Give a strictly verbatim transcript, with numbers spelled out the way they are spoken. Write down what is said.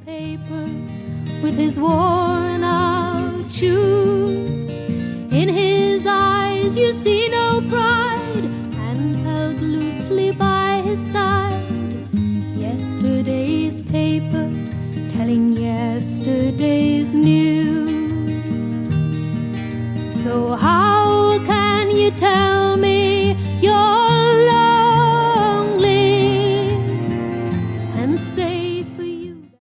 papers with his worn out shoes. In his eyes you see no pride, and held loosely by his side yesterday's paper telling yesterday's news. So how can you tell